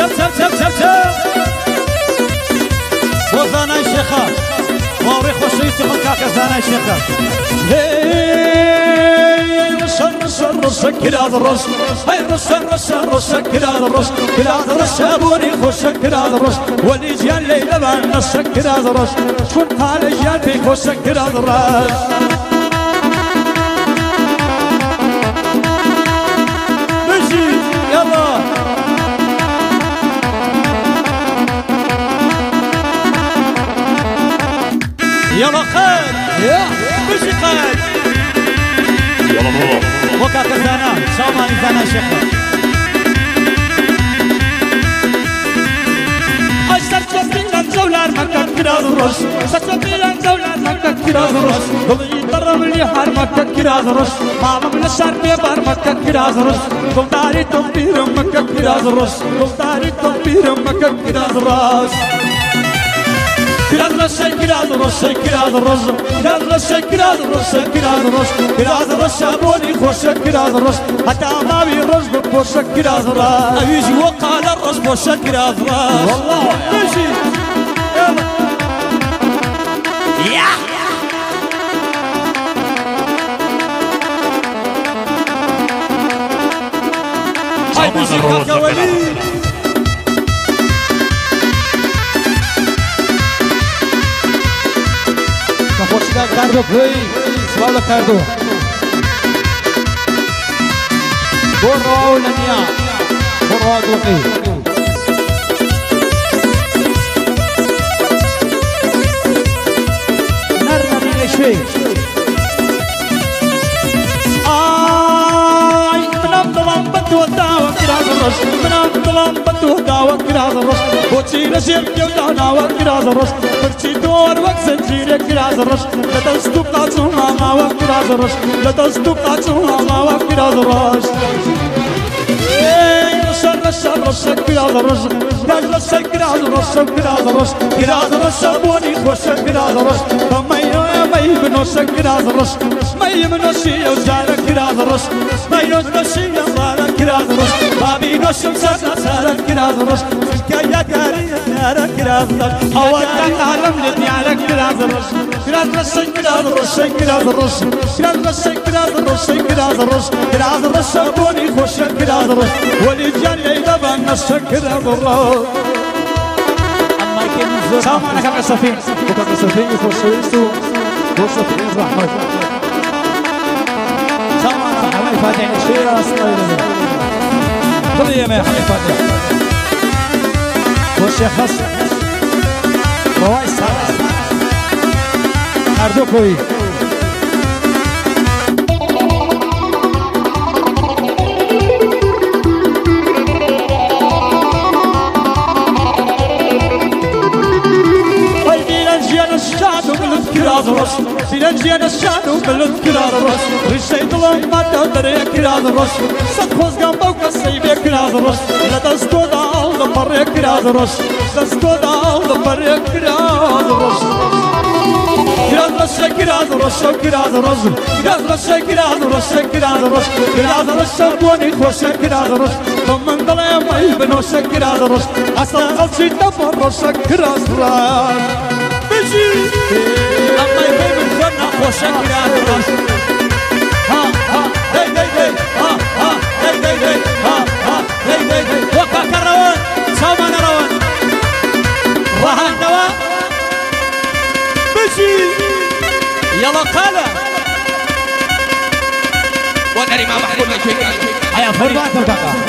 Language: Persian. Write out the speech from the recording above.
سب وزانای شيخا ووري خوشويتي من كاكا زانای شيخا رش كراد الرش هاي رش كراد الرش كراد الرش ابوني خوش كراد الرش ولي جيان ليلة بان رش كراد الرش شكون قال جيان في خوش كراد الرش مشي يلا يلا خالد مشي خالد يلا بابا وكاكا زانا شاماني زانا شيخا ستوبيلان زولار مكة كراز الرش ستوبيلان زولار مكة كراز الرش ضلي ضرب لي حار مكة كراز الرش ماما من الشعر بيبار مكة كراز الرش ضلداري تنبير مكة كراز الرش ضلداري تنبير مكة كراز الرش كراز الرش كراز الرش كراز الرش كراز الرش كراز الرش كراز الرش كراز الرش ابوني خوش كراز الرش حتى ما بيرش بوش كراز الرش يجي وقال الرش بوش كراز الرش والله ماشي يلا يا هاي موسيقى يا وليد خوشگاه کردو بی سوال کردو برو اولنیا برو اگلقی نرم بینشوی آی منم دلم بدو داو کراز الرش منم دلم بدو داو کراز الرش بوچی رشیم کیو داو کراز الرش برچی دور وقت زنجیر کراز الرش لدستو قاچو ماما کراز الرش لدستو قاچو ماما کراز الرش رش كراز الرش رش كراز الرش كراز الرش كراز الرش ابوني خوش كراز الرش ماي بنوش كراز الرش ماي بنوشي وزار كراز الرش ماي بنوشي وزار كراز الرش بابي نوش مسار كراز الرش يا كاري يا كراز الرش اودك عالم لدني على كراز الرش كراز الرش كراز الرش كراز الرش كراز الرش كراز الرش كراز الرش كراز الرش ابوني خوش كراز الرش ولي جان ليلة بان نشكر الرش الله يكرمك سامعنا كاكا سفين وكاكا سفين يخشوا وصفين رحمة سامعنا حمي فاتح الشيء اصلا خذ يا حمي فاتح والشيخ حسن روايس اردوكوي كراز الرش سيلانجيان الشعب وبلد كراز الرش رشيد الله ما تقدر يا كراز الرش ستخوز جنبك السيب يا كراز الرش لا تسكو داو دبر يا كراز الرش تسكو داو دبر يا كراز الرش كراز الرش كراز الرش كراز الرش كراز الرش كراز الرش كراز الرش كراز الرش بوني خوش كراز الرش ضمن ضلع ما يبنوش كراز الرش اصلا قلشي دبر رش كراز الرش بيجي الله يكرمك خدنا خوش كراز الرش ها ها هي هي هي ها ها هي هي هي ها ها هي هي هي وقع كروان سامان روان رهان دواء بيجي يلا قاله ونري ما محمود لك هيا فربات البقى